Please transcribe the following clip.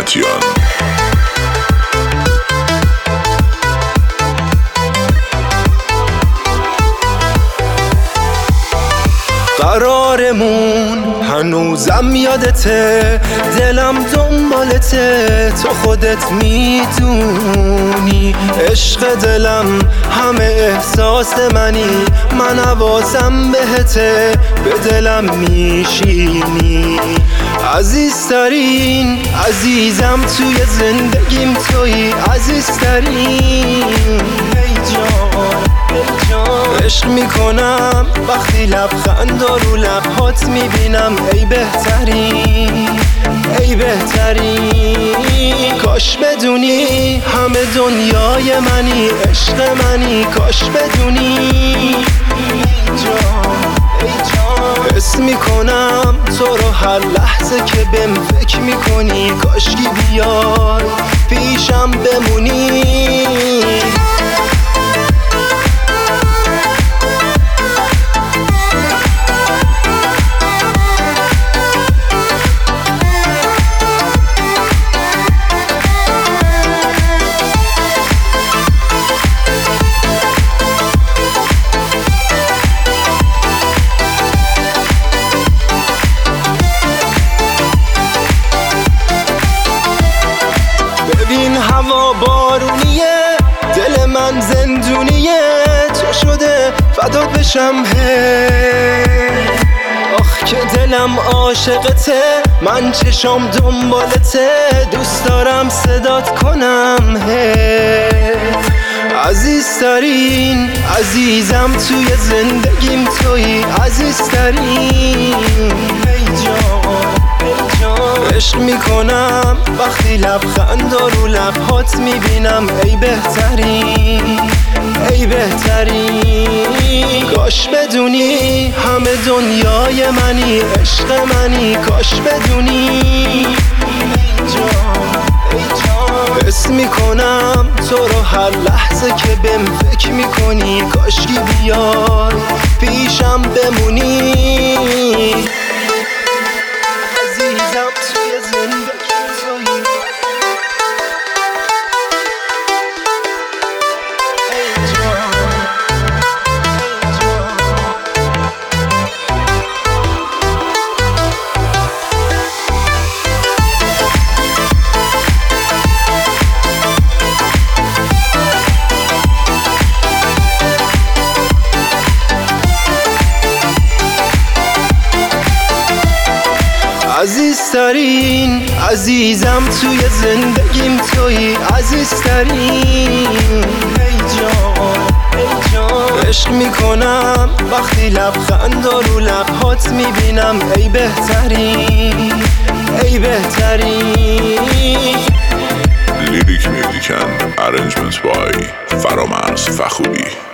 مهدیان. قرارمون هنوزم یادته، دلم دنبالته، تو خودت میدونی عشق دلم همه احساس منی، من حواسم بهته، به دلم میشینی. عزیزترین عزیزم توی زندگیم تویی، عزیزترین ای جان ای جان. عشق میکنم وقتی لبخند رو لبهات میبینم، ای بهترین ای بهترین. کاش بدونی همه دنیای منی، عشق منی، کاش بدونی ای جان ای جان. حس میکنم تو رو هر لحظه که بهم فکر میکنی، کاشکی بیای پیشم بمونی. ببین هوا بارونیه، دل من زندونیه، تو شده فدات بشم آخ که دلم عاشقته، من چشام دنبالته، دوست دارم صدات کنم عزیزترین عزیزم توی زندگیم تویی، عزیزترین ای جان ای جان. عشق میکنم وقتی لبخند رو لبهات میبینم، ای بهترین ای بهترین. کاش بدونی همه دنیای منی، عشق منی، کاش بدونی ای جان ای جان. حس میکنم تو رو هر لحظه که بهم فکر میکنی، کاشکی بیای پیشم بمونی. عزیزم توی زندگی تویی، ای جان ای جان. عزیزترین عزیزم توی زندگیم تویی، عزیزترین ای جان ای جان. عشق میکنم وقتی لبخند رو لبهات میبینم، ای بهترین ای بهترین. لیریک میوزیکن ارنجمنت بای فرامرز فخوری.